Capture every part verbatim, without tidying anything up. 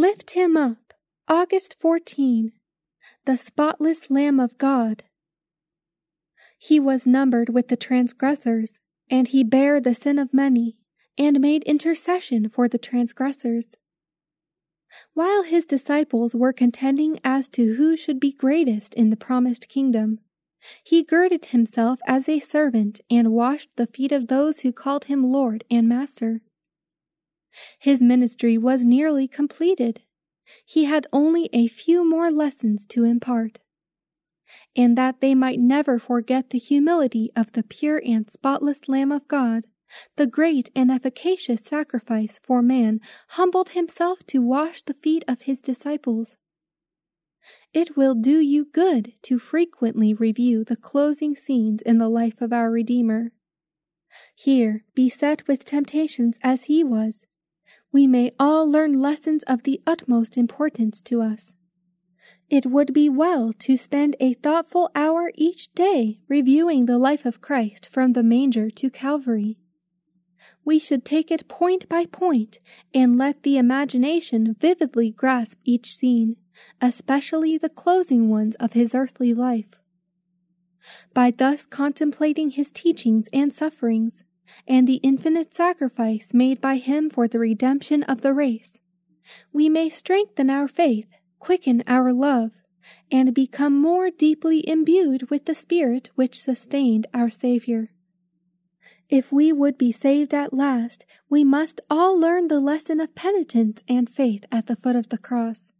Lift him up, August fourteenth, the spotless Lamb of God. He was numbered with the transgressors, and he bare the sin of many, and made intercession for the transgressors. While his disciples were contending as to who should be greatest in the promised kingdom, he girded himself as a servant and washed the feet of those who called him Lord and Master. His ministry was nearly completed. He had only a few more lessons to impart. And that they might never forget the humility of the pure and spotless Lamb of God, the great and efficacious sacrifice for man humbled himself to wash the feet of his disciples. It will do you good to frequently review the closing scenes in the life of our Redeemer. Here, beset with temptations as he was, we may all learn lessons of the utmost importance to us. It would be well to spend a thoughtful hour each day reviewing the life of Christ from the manger to Calvary. We should take it point by point and let the imagination vividly grasp each scene, especially the closing ones of his earthly life. By thus contemplating his teachings and sufferings, and the infinite sacrifice made by him for the redemption of the race, we may strengthen our faith, quicken our love, and become more deeply imbued with the Spirit which sustained our Savior. If we would be saved at last, we must all learn the lesson of penitence and faith at the foot of the cross.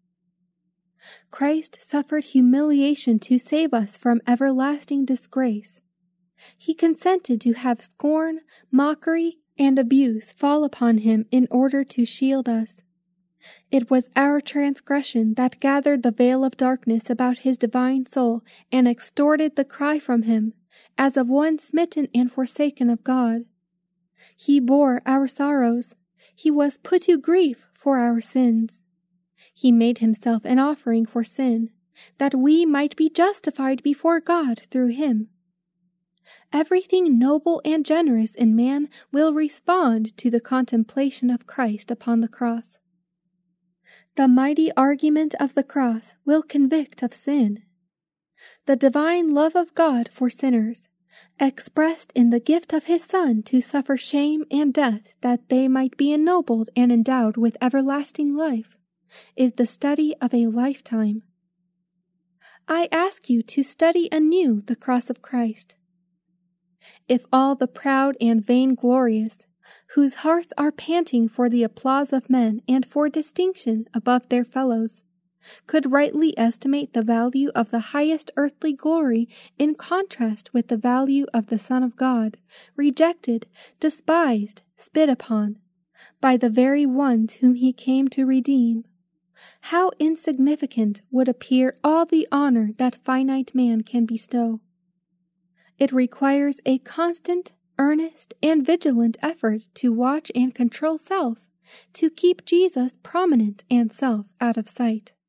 Christ suffered humiliation to save us from everlasting disgrace. He consented to have scorn, mockery, and abuse fall upon him in order to shield us. It was our transgression that gathered the veil of darkness about his divine soul and extorted the cry from him, as of one smitten and forsaken of God. He bore our sorrows. He was put to grief for our sins. He made himself an offering for sin, that we might be justified before God through him. Everything noble and generous in man will respond to the contemplation of Christ upon the cross. The mighty argument of the cross will convict of sin. The divine love of God for sinners, expressed in the gift of his Son to suffer shame and death that they might be ennobled and endowed with everlasting life, is the study of a lifetime. I ask you to study anew the cross of Christ. If all the proud and vainglorious, whose hearts are panting for the applause of men and for distinction above their fellows, could rightly estimate the value of the highest earthly glory in contrast with the value of the Son of God, rejected, despised, spit upon, by the very ones whom he came to redeem, how insignificant would appear all the honor that finite man can bestow. It requires a constant, earnest, and vigilant effort to watch and control self, to keep Jesus prominent and self out of sight.